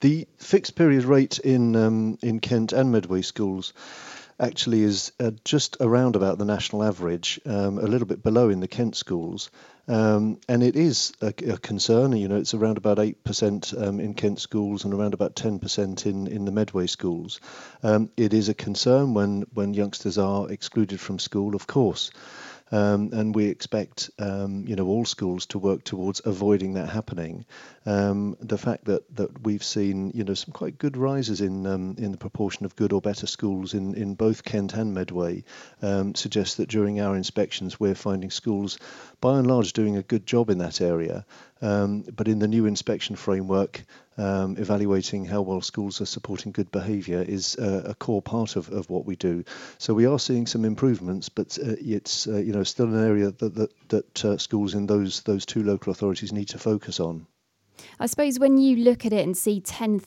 The fixed period rate in Kent and Medway schools actually is just around about the national average, a little bit below in the Kent schools. And it is a concern. It's around about 8% in Kent schools and around about 10% in the Medway schools. It is a concern when youngsters are excluded from school, of course. And we expect, all schools to work towards avoiding that happening. The fact that we've seen, some quite good rises in the proportion of good or better schools in both Kent and Medway suggests that during our inspections we're finding schools, by and large, doing a good job in that area. But in the new inspection framework, evaluating how well schools are supporting good behaviour is a core part of what we do. So we are seeing some improvements, but it's still an area that schools in those two local authorities need to focus on. I suppose when you look at it and see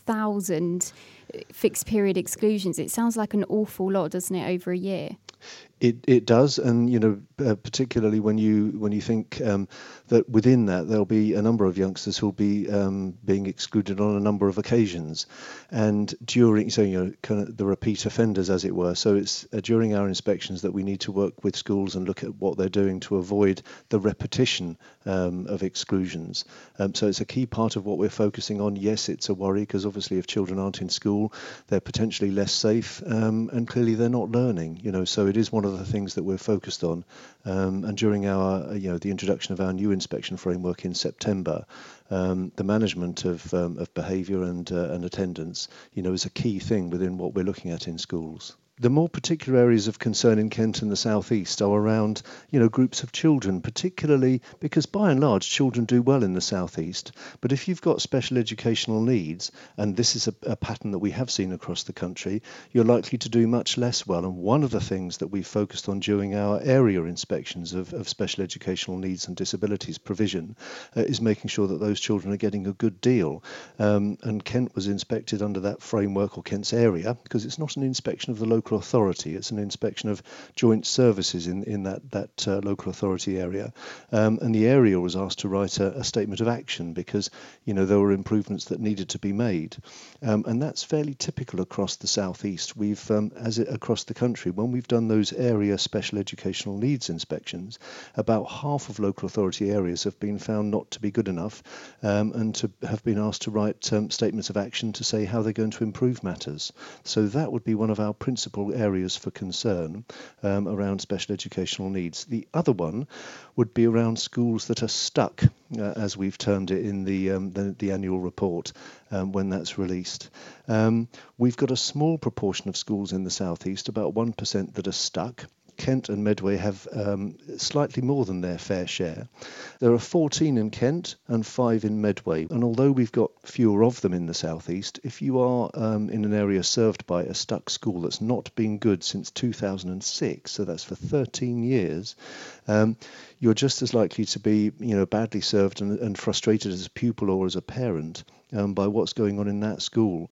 10,000 fixed period exclusions, it sounds like an awful lot, doesn't it, over a year? It does, and particularly when you think that within that there'll be a number of youngsters who'll be being excluded on a number of occasions, and during kind of the repeat offenders, as it were. So it's during our inspections that we need to work with schools and look at what they're doing to avoid the repetition of exclusions. So it's a key part of what we're focusing on. Yes, it's a worry because obviously if children aren't in school, they're potentially less safe, and clearly they're not learning. So it is one of the things that we're focused on, and during our the introduction of our new inspection framework in September, the management of behaviour and attendance is a key thing within what we're looking at in schools. The more particular areas of concern in Kent and the South East are around, groups of children, particularly because by and large children do well in the South East. But if you've got special educational needs, and this is a pattern that we have seen across the country, you're likely to do much less well. And one of the things that we focused on during our area inspections of special educational needs and disabilities provision is making sure that those children are getting a good deal. And Kent was inspected under that framework, or Kent's area, because it's not an inspection of the local authority, it's an inspection of joint services in that local authority area, and the area was asked to write a statement of action because there were improvements that needed to be made, and that's fairly typical across the South East. We've across the country, when we've done those area special educational needs inspections, about half of local authority areas have been found not to be good enough, and to have been asked to write statements of action to say how they're going to improve matters. So that would be one of our principal areas for concern around special educational needs. The other one would be around schools that are stuck, as we've termed it in the annual report when that's released. We've got a small proportion of schools in the South East, about 1%, that are stuck. Kent and Medway have slightly more than their fair share. There are 14 in Kent and 5 in Medway. And although we've got fewer of them in the South East, if you are in an area served by a stuck school that's not been good since 2006, so that's for 13 years, you're just as likely to be badly served and frustrated as a pupil or as a parent by what's going on in that school.